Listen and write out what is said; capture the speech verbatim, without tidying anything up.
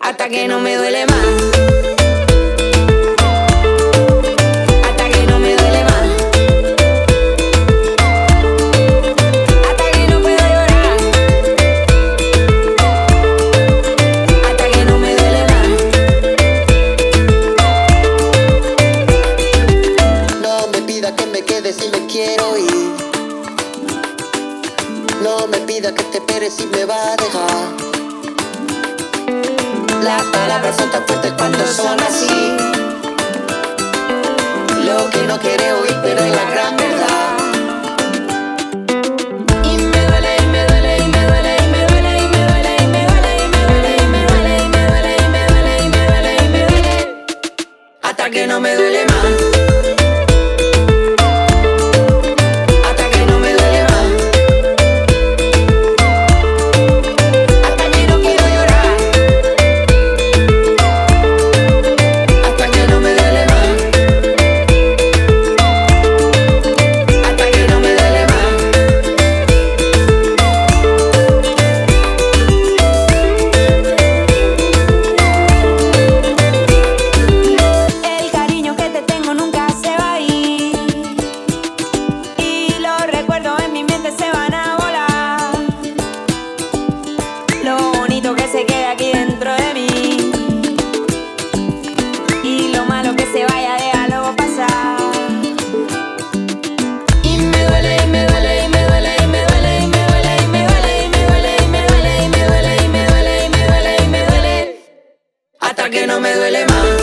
hasta que no me duele más. Hasta que no me duele más. Hasta que no puedo llorar. Hasta que no me duele más. No me pida que me quede si me quiero ir. No me pida que te espere si me va a dejar. Las palabras son tan fuertes cuando son así. Lo que no quiere oír, pero es la gran verdad. Y me duele, y me duele, y me duele, y me duele, y me duele, y me duele, y me duele, y me duele, y me duele, y me duele, y me duele, y me duele, hasta que no me duele más. Que se quede aquí dentro de mí, y lo malo que se vaya, déjalo pasar. Y me duele, y me duele, y me duele, y me duele, y me duele, y me duele, y me duele, y me duele, y me duele, y me duele, y me duele, y me duele, hasta que no me duele más.